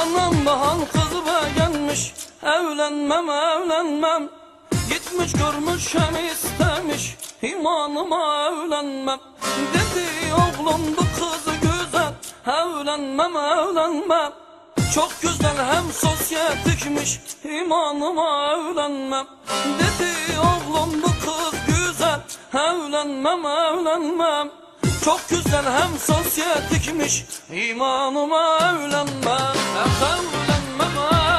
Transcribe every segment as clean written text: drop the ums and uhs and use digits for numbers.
Anam bahan kızı beğenmiş, evlenmem. Gitmiş görmüş hem istemiş, imanıma evlenmem. Dedi oğlum bu kızı güzel, evlenmem. Çok güzel hem sosyetikmiş, imanıma evlenmem. Dedi oğlum bu kız güzel, evlenmem. Çok güzel hem sosyetikmiş, imanıma evlenmem. Evlenmem,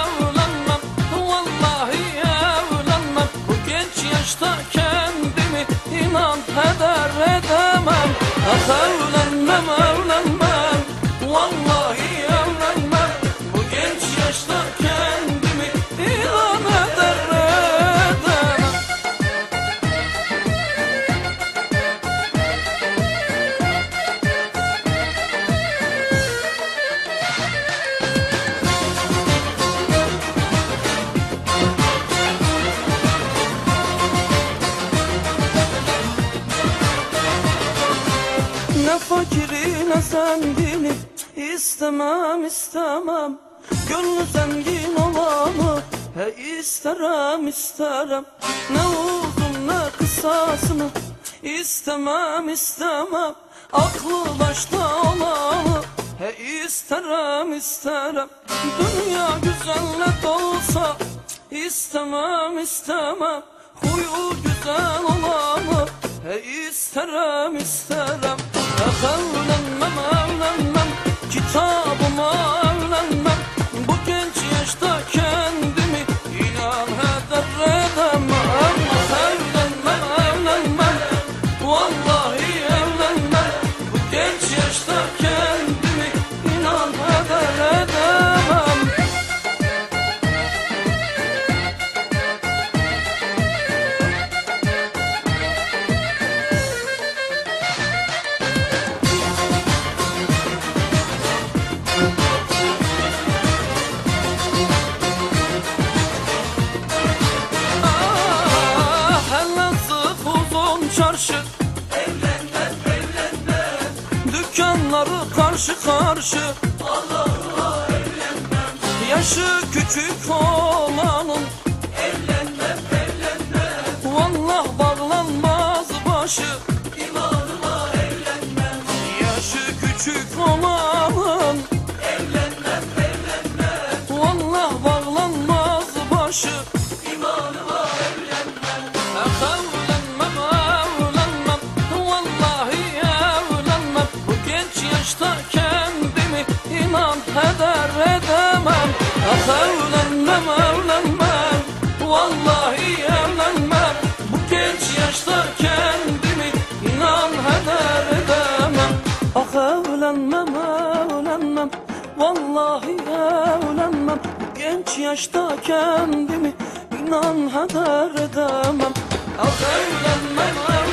vallahi evlenmem. Bu genç yaşta kendimi inan heder edemem. Evlenmem, vallahi evlenmem. Bu genç yaşta kendimi inan heder edemem. Ne fakiri ne zengini istemem. Gönlü zengin olanı isterim. Ne uzun ne kısasını istemem. Aklı başta olanı isterim. Dünya güzel ne de olsa istemem. Huyu güzel olanı isterim. Evlenmem, kitabıma evlenmem. Bu genç yaşta kendimi inan heder edemem. Evlenmem, vallahi evlenmem. Bu genç yaşta kendimi inan heder edemem. Çarşı evlenmem. Dükkanları karşı Allah'a evlenmem. Yaşı küçük olanın evlenmem. Vallah bağlanmaz başı, imanıma evlenmem. Yaşı küçük olanın evlenmem. Vallah bağlanmaz başı, imanıma evlenmem. Kendimi inan heder edemem. Evlenmem, vallahi evlenmem. Bu genç yaşta kendimi inan heder edemem. Evlenmem, vallahi evlenmem. Bu genç yaşta kendimi inan heder edemem. Evlenmem.